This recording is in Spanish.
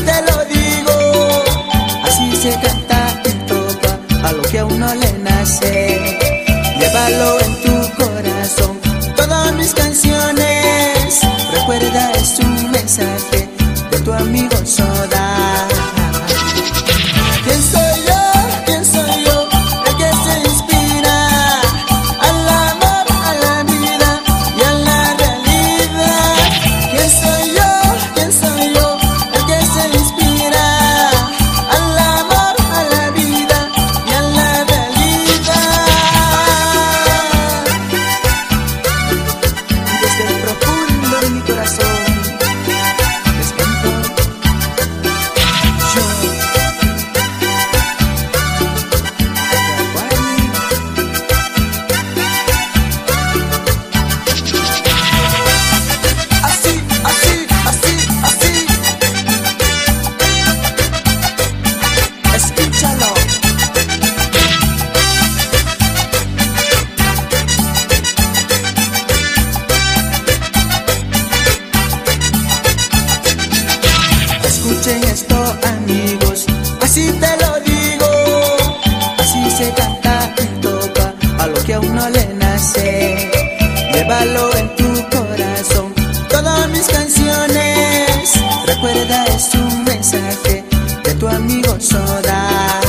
te lo digo. Así se canta y toca a lo que a uno le nace. Llévalo en tu corazón, todas mis canciones. Recuerda, es un mensaje de tu amigo Soda. ¿Quién soy yo? ¿Quién soy yo? El que se inspira al amor, a la vida y a la realidad. ¿Quién soy yo? ¿Quién soy yo? El que se inspira al amor, a la vida y a la realidad. Desde el profundo de mi corazón les canto yo. Así, así, así, así. Escúchalo. Escuchen esto, amigos, así te lo digo. Así se canta y toca a lo que a uno le nace. Llévalo en tu corazón, todas mis canciones. Recuerda, es un mensaje de tu amigo Soda.